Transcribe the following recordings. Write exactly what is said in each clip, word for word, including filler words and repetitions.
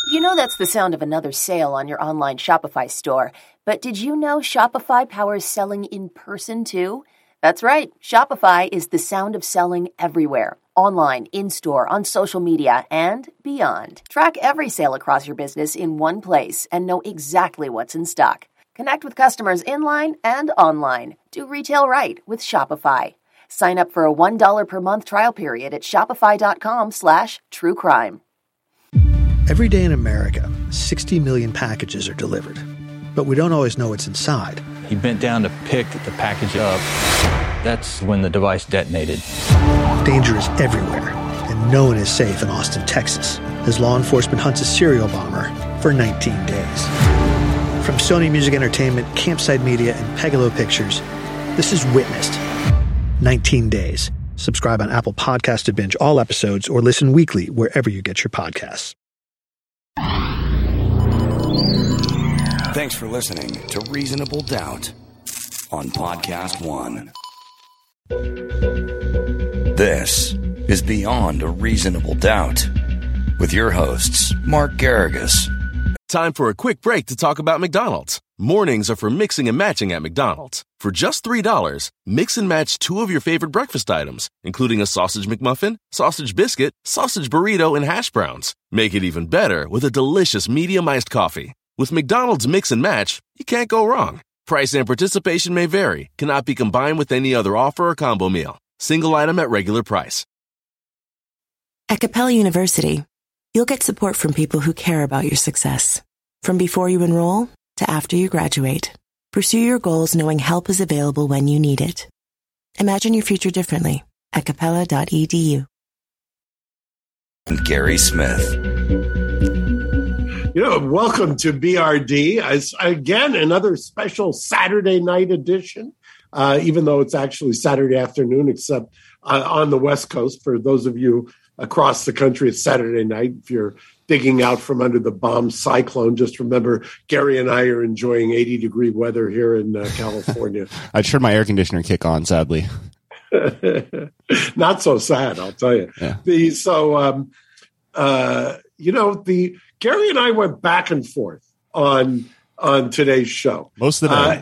You know that's the sound of another sale on your online Shopify store. But did you know Shopify powers selling in person too? That's right. Shopify is the sound of selling everywhere. Online, in-store, on social media, and beyond. Track every sale across your business in one place and know exactly what's in stock. Connect with customers in-line and online. Do retail right with Shopify. Sign up for a one dollar per month trial period at shopify.com slash true crime. Every day in America, sixty million packages are delivered. But we don't always know what's inside. He bent down to pick the package up. That's when the device detonated. Danger is everywhere, and no one is safe in Austin, Texas, as law enforcement hunts a serial bomber for nineteen days. From Sony Music Entertainment, Campside Media, and Pegalo Pictures, this is Witnessed. nineteen days. Subscribe on Apple Podcasts to binge all episodes or listen weekly wherever you get your podcasts. Thanks for listening to Reasonable Doubt on Podcast One. This is Beyond a Reasonable Doubt with your hosts, Mark Garrigus. Time for a quick break to talk about McDonald's. Mornings are for mixing and matching at McDonald's. For just three dollars, mix and match two of your favorite breakfast items, including a sausage McMuffin, sausage biscuit, sausage burrito, and hash browns. Make it even better with a delicious medium iced coffee. With McDonald's Mix and Match, you can't go wrong. Price and participation may vary. Cannot be combined with any other offer or combo meal. Single item at regular price. At Capella University, you'll get support from people who care about your success. From before you enroll to after you graduate, pursue your goals knowing help is available when you need it. Imagine your future differently at capella dot e d u. Gary Smith. You know, welcome to B R D. As, again, another special Saturday night edition, uh, even though it's actually Saturday afternoon, except uh, on the West Coast. For those of you across the country, it's Saturday night. If you're digging out from under the bomb cyclone, just remember Gary and I are enjoying eighty degree weather here in uh, California. I turned my air conditioner kick on, sadly. Not so sad, I'll tell you. Yeah. The, so, um, uh, you know, the Gary and I went back and forth on on today's show. Most of the time. Uh,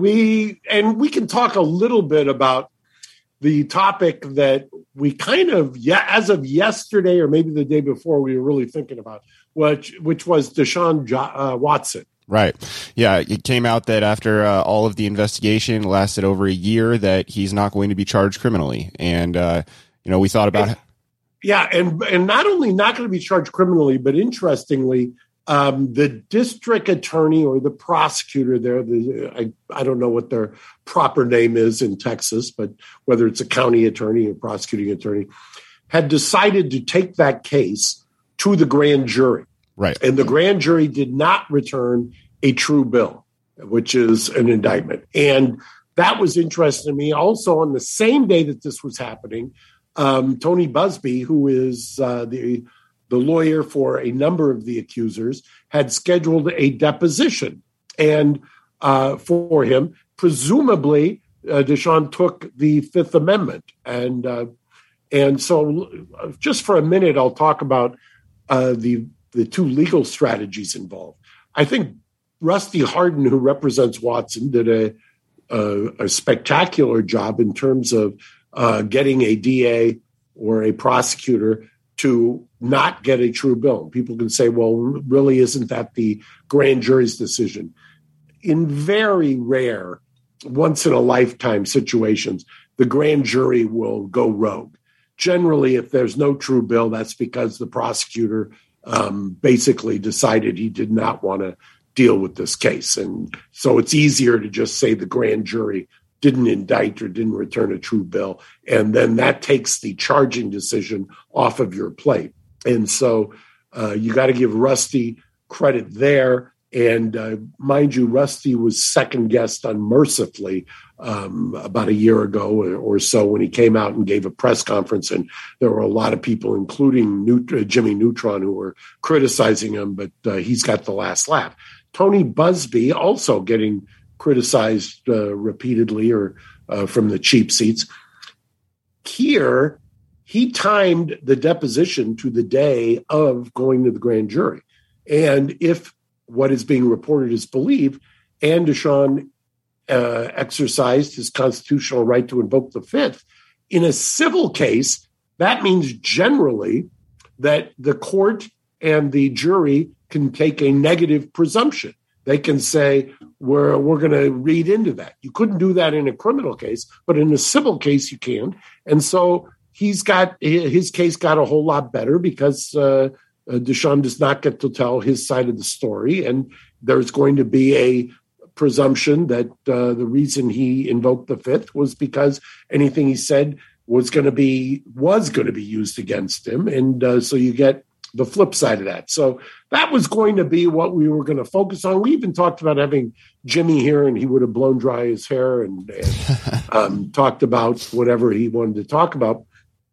we and we can talk a little bit about the topic that we kind of, yeah, as of yesterday or maybe the day before, we were really thinking about, which which was Deshaun uh, Watson. Right. Yeah. It came out that after uh, all of the investigation lasted over a year, that he's not going to be charged criminally. And, uh, you know, we thought about and, Yeah, and and not only not going to be charged criminally, but interestingly, um, the district attorney or the prosecutor there, the I, I don't know what their proper name is in Texas, but whether it's a county attorney or prosecuting attorney, had decided to take that case to the grand jury. Right. And the grand jury did not return a true bill, which is an indictment. And that was interesting to me. Also, on the same day that this was happening, Um, Tony Buzbee, who is uh, the the lawyer for a number of the accusers, had scheduled a deposition, and uh, for him, presumably, uh, Deshaun took the Fifth Amendment, and uh, and so just for a minute, I'll talk about uh, the the two legal strategies involved. I think Rusty Hardin, who represents Watson, did a a, a spectacular job in terms of Uh, getting a D A or a prosecutor to not get a true bill. People can say, well, really, isn't that the grand jury's decision? In very rare, once in a lifetime situations, the grand jury will go rogue. Generally, if there's no true bill, that's because the prosecutor um, basically decided he did not want to deal with this case. And so it's easier to just say the grand jury didn't indict or didn't return a true bill. And then that takes the charging decision off of your plate. And so uh, you got to give Rusty credit there. And uh, mind you, Rusty was second guessed unmercifully um, about a year ago or, or so when he came out and gave a press conference. And there were a lot of people, including Neut- uh, Jimmy Neutron, who were criticizing him, but uh, he's got the last laugh. Tony Buzbee also getting criticized uh, repeatedly or uh, from the cheap seats. Here, he timed the deposition to the day of going to the grand jury. And if what is being reported is believed, and Deshaun uh, exercised his constitutional right to invoke the Fifth, in a civil case, that means generally that the court and the jury can take a negative presumption. They can say, we're, we're going to read into that. You couldn't do that in a criminal case, but in a civil case, you can. And so he's got, his case got a whole lot better because uh, Deshaun does not get to tell his side of the story. And there's going to be a presumption that uh, the reason he invoked the Fifth was because anything he said was going to be, was going to be used against him. And uh, so you get the flip side of that. So that was going to be what we were going to focus on. We even talked about having Jimmy here, and he would have blown dry his hair and, and um, talked about whatever he wanted to talk about.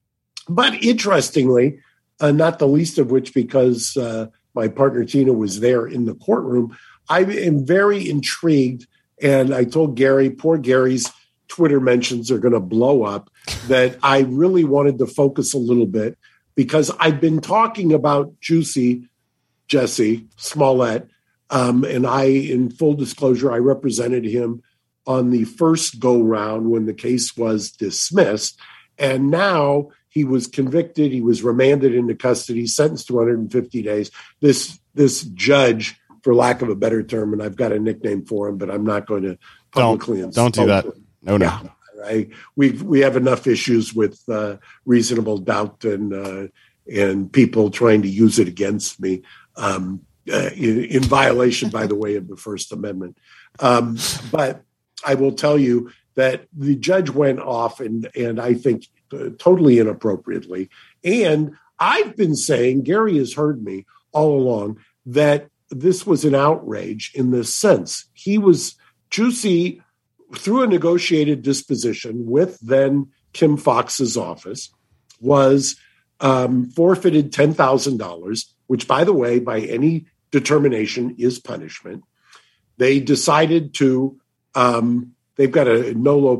But interestingly, uh, not the least of which because uh, my partner Tina was there in the courtroom, I am very intrigued. And I told Gary, poor Gary's Twitter mentions are going to blow up, that I really wanted to focus a little bit because I've been talking about Juicy Jesse Smollett, um, and I, in full disclosure, I represented him on the first go-round when the case was dismissed, and now he was convicted. He was remanded into custody, sentenced to one hundred fifty days. This this judge, for lack of a better term, and I've got a nickname for him, but I'm not going to publicly don't, don't do that. No, no. Yeah. I, we we have enough issues with uh, reasonable doubt and uh, and people trying to use it against me um, uh, in, in violation, by the way, of the First Amendment. Um, but I will tell you that the judge went off, and and I think uh, totally inappropriately. And I've been saying, Gary has heard me all along, that this was an outrage in this sense. He was Juicy, through a negotiated disposition with then Kim Foxx's office, was um, forfeited ten thousand dollars, which, by the way, by any determination is punishment. They decided to, um, they've got a nolo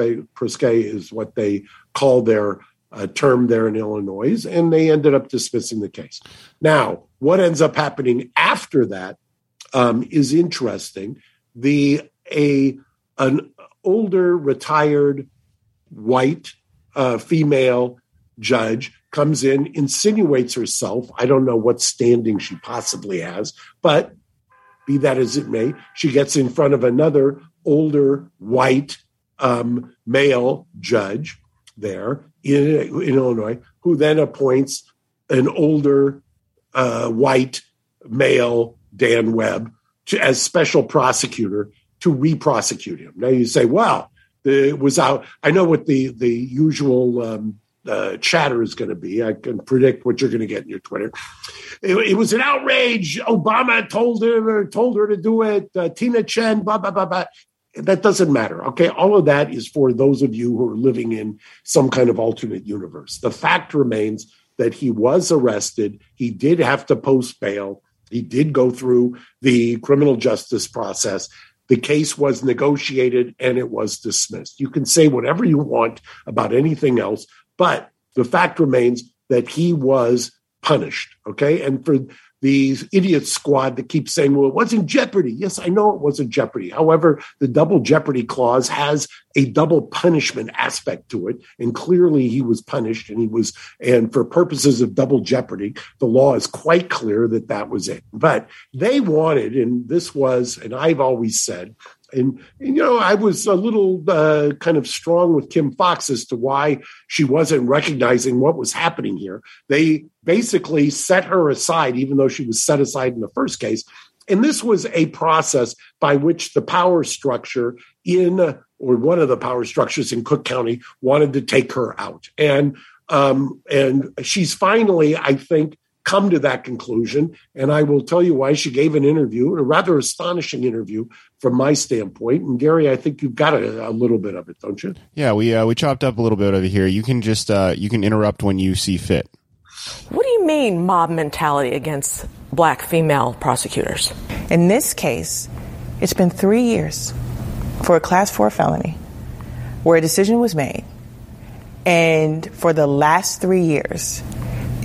proske is what they call their uh, term there in Illinois, and they ended up dismissing the case. Now, what ends up happening after that um, is interesting. The a An older, retired, white uh, female judge comes in, insinuates herself. I don't know what standing she possibly has, but be that as it may, she gets in front of another older, white um, male judge there in, in Illinois, who then appoints an older, uh, white male, Dan Webb, to, as special prosecutor to re-prosecute him. Now you say, well, it was out. I know what the, the usual um, uh, chatter is going to be. I can predict what you're going to get in your Twitter. It, it was an outrage. Obama told him or told her to do it. Uh, Tina Chen, blah, blah, blah, blah. That doesn't matter. Okay. All of that is for those of you who are living in some kind of alternate universe. The fact remains that he was arrested. He did have to post bail. He did go through the criminal justice process. The case was negotiated and it was dismissed. You can say whatever you want about anything else, but the fact remains that he was punished, okay? And for the idiot squad that keeps saying, well, it wasn't jeopardy. Yes, I know it wasn't jeopardy. However, the double jeopardy clause has a double punishment aspect to it. And clearly he was punished and he was, and for purposes of double jeopardy, the law is quite clear that that was it. But they wanted, and this was, and I've always said, And, and, you know, I was a little uh, kind of strong with Kim Foxx as to why she wasn't recognizing what was happening here. They basically set her aside, even though she was set aside in the first case. And this was a process by which the power structure in, or one of the power structures in Cook County, wanted to take her out. And um, and she's finally, I think, come to that conclusion. And I will tell you why. She gave an interview, a rather astonishing interview from my standpoint. And Gary, I think you've got a, a little bit of it, don't you? Yeah, we uh, we chopped up a little bit of it here. You can just uh, you can interrupt when you see fit. What do you mean mob mentality against black female prosecutors? In this case, it's been three years for a class four felony where a decision was made. And for the last three years,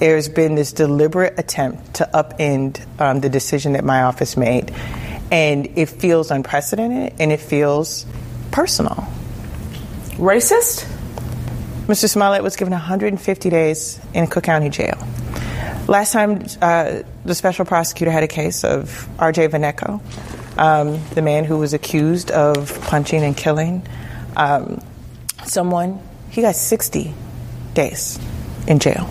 there's been this deliberate attempt to upend um, the decision that my office made. And it feels unprecedented, and it feels personal. Racist? Mister Smollett was given one hundred fifty days in Cook County Jail. Last time uh, the special prosecutor had a case of R J Vaneco, um, the man who was accused of punching and killing um, someone, he got sixty days in jail.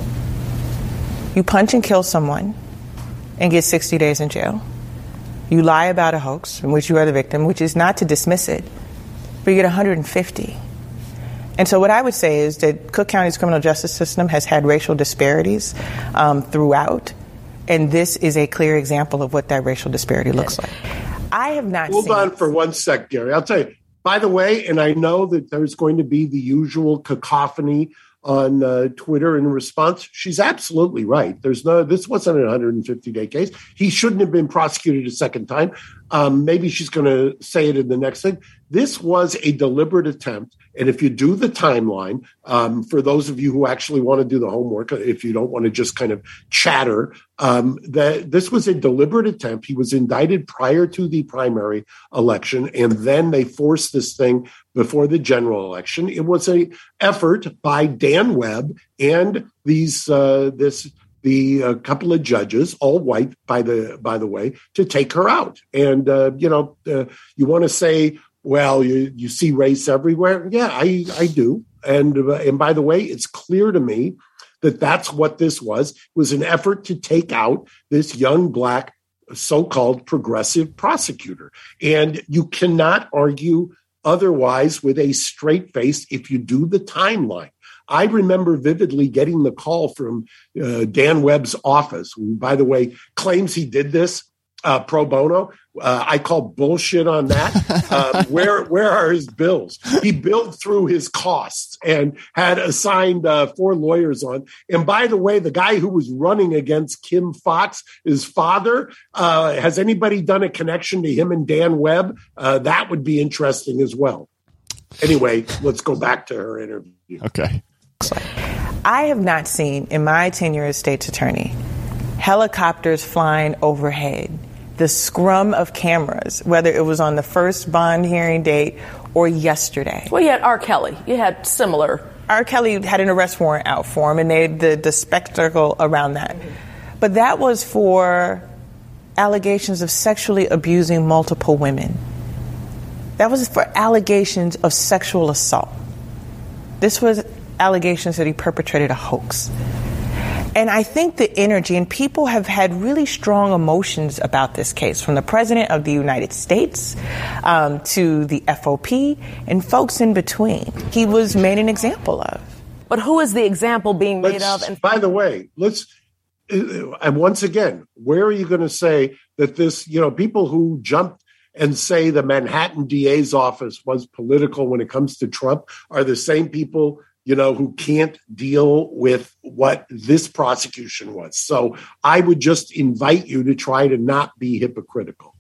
You punch and kill someone and get sixty days in jail. You lie about a hoax in which you are the victim, which is not to dismiss it, but you get one hundred fifty. And so what I would say is that Cook County's criminal justice system has had racial disparities um, throughout, and this is a clear example of what that racial disparity looks like. I have not Hold seen... on for one sec, Gary. I'll tell you. By the way, and I know that there's going to be the usual cacophony on uh, Twitter in response. She's absolutely right. There's no, this wasn't a one hundred fifty day case. He shouldn't have been prosecuted a second time. Um, maybe she's going to say it in the next thing. This was a deliberate attempt. And if you do the timeline, um, for those of you who actually want to do the homework, if you don't want to just kind of chatter, um, that this was a deliberate attempt. He was indicted prior to the primary election, and then they forced this thing before the general election. It was an effort by Dan Webb and these uh, this the uh, couple of judges, all white, by the by the way, to take her out. And uh, you know, uh, you want to say, well, you, you see race everywhere. Yeah, I, I do. And, uh, and by the way, it's clear to me that that's what this was. It was an effort to take out this young black so-called progressive prosecutor. And you cannot argue otherwise with a straight face if you do the timeline. I remember vividly getting the call from uh, Dan Webb's office, who, by the way, claims he did this Uh, pro bono. Uh, I call bullshit on that. Um, where where are his bills? He billed through his costs and had assigned uh, four lawyers on. And by the way, the guy who was running against Kim Fox, his father, uh, has anybody done a connection to him and Dan Webb? Uh, that would be interesting as well. Anyway, let's go back to her interview. Okay. I have not seen, in my tenure as state's attorney, helicopters flying overhead, the scrum of cameras, whether it was on the first bond hearing date or yesterday. Well, you had R. Kelly. You had similar. R. Kelly had an arrest warrant out for him, and they the, the spectacle around that. But that was for allegations of sexually abusing multiple women. That was for allegations of sexual assault. This was allegations that he perpetrated a hoax. And I think the energy, and people have had really strong emotions about this case, from the President of the United States um, to the F O P and folks in between. He was made an example of. But who is the example being made let's, of? And- by the way, let's, and once again, where are you going to say that this, you know, people who jumped and say the Manhattan D A's office was political when it comes to Trump are the same people, you know, who can't deal with what this prosecution was. So I would just invite you to try to not be hypocritical.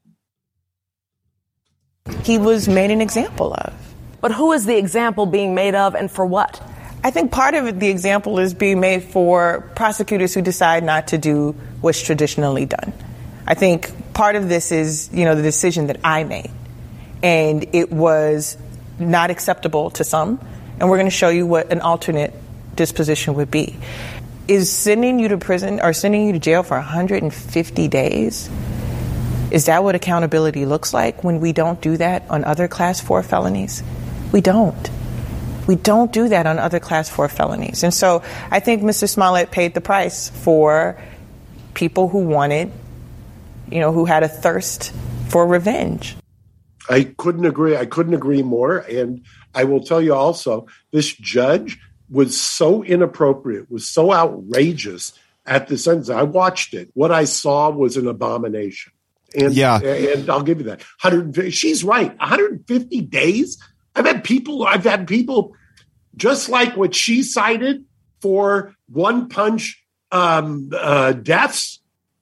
He was made an example of. But who is the example being made of, and for what? I think part of it, the example is being made for prosecutors who decide not to do what's traditionally done. I think part of this is, you know, the decision that I made. And it was not acceptable to some. And we're going to show you what an alternate disposition would be. Is sending you to prison or sending you to jail for one hundred fifty days, is that what accountability looks like when we don't do that on other class four felonies? We don't. We don't do that on other class four felonies. And so I think Mister Smollett paid the price for people who wanted, you know, who had a thirst for revenge. I couldn't agree. I couldn't agree more. And I will tell you also, this judge was so inappropriate, was so outrageous at the sentence. I watched it. What I saw was an abomination. And, yeah. and I'll give you that. one hundred fifty, she's right. one hundred fifty days. I've had people, I've had people just like what she cited for one punch um, uh, deaths.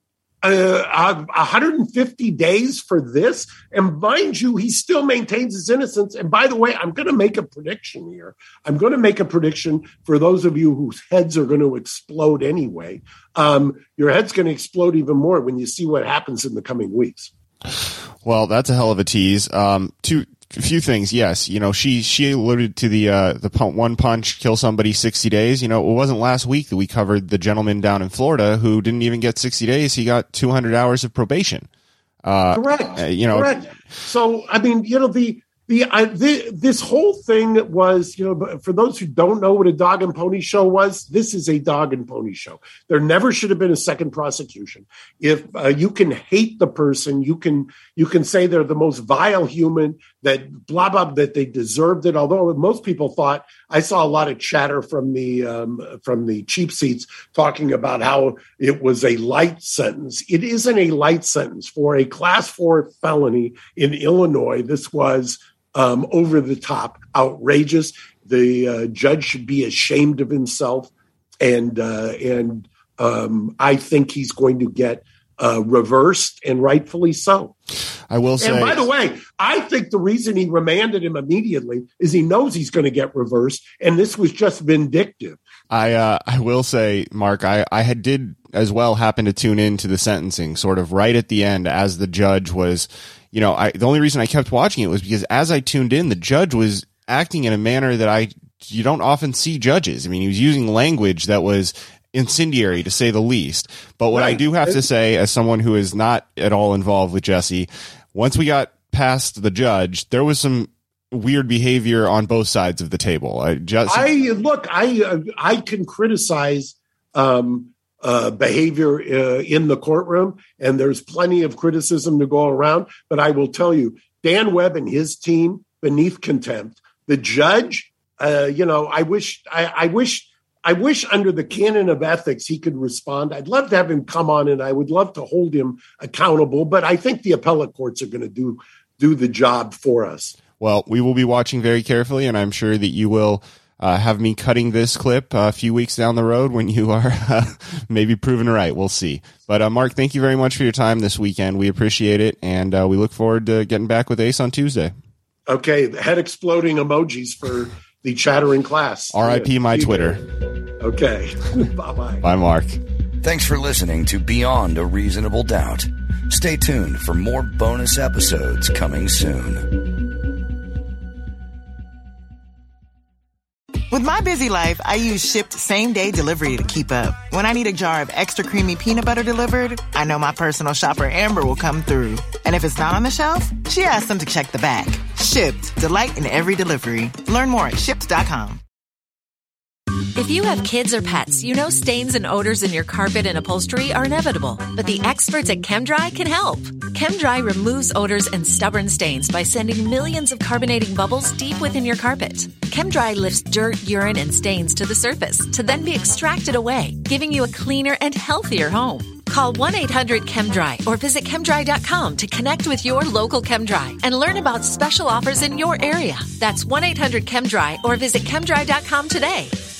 uh, one hundred fifty days for this. And mind you, he still maintains his innocence. And by the way, I'm going to make a prediction here. I'm going to make a prediction for those of you whose heads are going to explode anyway. Um, your head's going to explode even more when you see what happens in the coming weeks. Well, that's a hell of a tease. Um, two, a few things. Yes. You know, she, she alluded to the, uh, the pump, one punch, kill somebody sixty days. You know, it wasn't last week that we covered the gentleman down in Florida who didn't even get sixty days. He got two hundred hours of probation. Uh, Correct. Uh, you know, Correct. So, I mean, you know, the, The, I, the this whole thing was, you know, for those who don't know what a dog and pony show was, this is a dog and pony show. There never should have been a second prosecution. If uh, you can hate the person, you can you can say they're the most vile human, that blah blah, that they deserved it. Although most people thought, I saw a lot of chatter from the um, from the cheap seats talking about how it was a light sentence. It isn't a light sentence for a class four felony in Illinois. This was Um, over the top, outrageous. The uh, judge should be ashamed of himself, and uh, and um, I think he's going to get uh, reversed, and rightfully so. I will say. And by the way, I think the reason he remanded him immediately is he knows he's going to get reversed, and this was just vindictive. I uh, I will say, Mark, I I had did as well happen to tune in to the sentencing, sort of right at the end as the judge was. You know, I, the only reason I kept watching it was because as I tuned in, the judge was acting in a manner that I, you don't often see judges. I mean, he was using language that was incendiary, to say the least. But what right. I do have to say, as someone who is not at all involved with Jesse, once we got past the judge, there was some weird behavior on both sides of the table. I just, I look, I, uh, I can criticize, um, Uh, behavior uh, in the courtroom, and there's plenty of criticism to go around. But I will tell you, Dan Webb and his team, beneath contempt. The judge, uh, you know, I wish, I, I wish, I wish under the canon of ethics he could respond. I'd love to have him come on, and I would love to hold him accountable. But I think the appellate courts are going to do do the job for us. Well, we will be watching very carefully, and I'm sure that you will. Uh, have me cutting this clip uh, a few weeks down the road when you are uh, maybe proven right. We'll see. But uh, Mark, thank you very much for your time this weekend. We appreciate it, and uh, we look forward to getting back with Ace on Tuesday. Okay, head exploding emojis for the chattering class. R I P my Twitter. Okay, bye-bye. Bye, Mark. Thanks for listening to Beyond a Reasonable Doubt. Stay tuned for more bonus episodes coming soon. With my busy life, I use Shipt same-day delivery to keep up. When I need a jar of extra creamy peanut butter delivered, I know my personal shopper Amber will come through. And if it's not on the shelf, she asks them to check the back. Shipt. Delight in every delivery. Learn more at shipt dot com. If you have kids or pets, you know stains and odors in your carpet and upholstery are inevitable. But the experts at ChemDry can help. ChemDry removes odors and stubborn stains by sending millions of carbonating bubbles deep within your carpet. ChemDry lifts dirt, urine, and stains to the surface to then be extracted away, giving you a cleaner and healthier home. Call one eight hundred ChemDry or visit chemdry dot com to connect with your local ChemDry and learn about special offers in your area. That's one eight hundred ChemDry or visit chemdry dot com today.